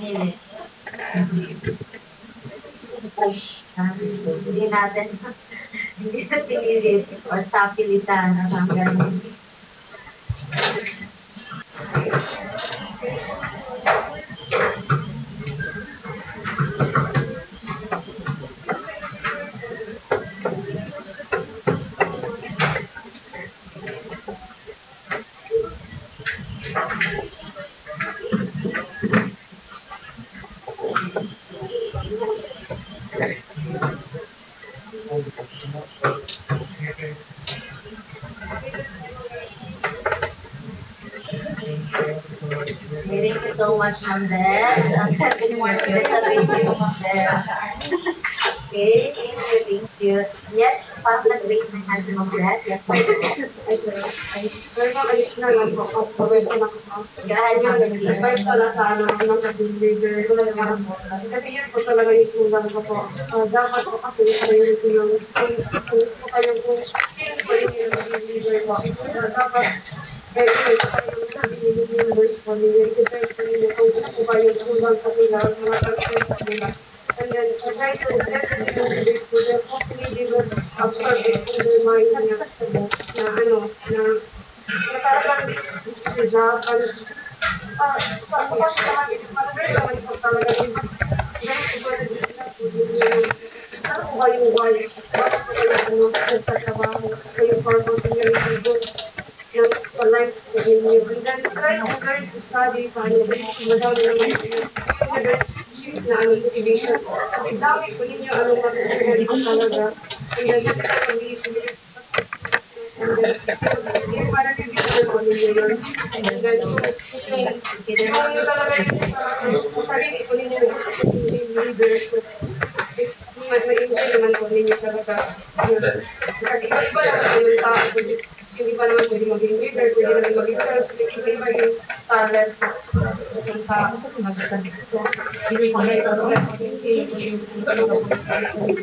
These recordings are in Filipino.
pinili. Hindi natin hindi na pinilit or sa pilitan, parang gano'n. Thank you so much, Ma'am Del. Good morning din sa radio, Ma'am Del. Okay, thank you. Yes, parang nag-raise ng hand si Ma'am Del. Yes, ma'am. Ay, sorry. Ay, pero ma'am, additional lang po. Pag-question ako, ma'am. Gahan nyo, advice pala sa ano, ng team leader. Kasi yun po talaga yung kulang ko po. Dapat po kasi priority yung kung gusto kayo kung sino po yung team leader po. Dapat every members po ninyo, i-prepare po ninyo kung ano po ba yung kulang sa nila, mga concern po nila. And then, try to definitely motivate to them. Hopefully, they will absorb it in their mind na ano, na parang this is your job. And, sa question naman is, very naman po talaga yung very important is not to do yung ano po ba yung why? Bakit po kayo ano, nagtatrabaho? Ano yung purpose niyo, yung goals sa life po ninyo. And then, try to learn to study sa ano, madami naman po yung leadership na ano, motivation. Kasi dami po ninyo ano matutunan po talaga. And then, hindi ka mag-iisip and then, yung parang yung po ninyo yun. And then, yung talaga yung sa sarili po ninyo, gusto po yung leaders. May-enjoy naman po ninyo talaga. Yun. Kasi iba-iba lang po yung tao. Hindi pa naman pwede maging leader, pwede naman maging sales, iba-iba yung talent po ng tao. So, hindi po na ito talaga yung talaga po sa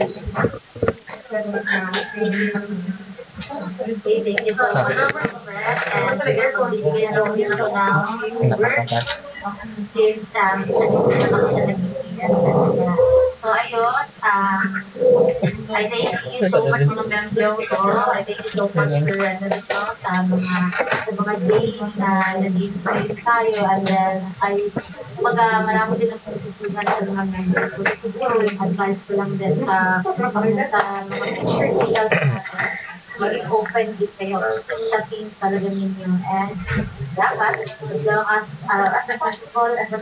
okay, thank you so much for that. And bibigyan daw din ako ng few words since nandito na kami sa nag-meeting. So, ayun, I thank you so much mga members ko. I thank you so much for sa mga days na nag-invite tayo and then marami din ang pagtutunan sa mga members ko. So siguro yung advice ko lang din sa mga future leaders natin, maging open din kayo sa team talaga ninyo and dapat as long as possible as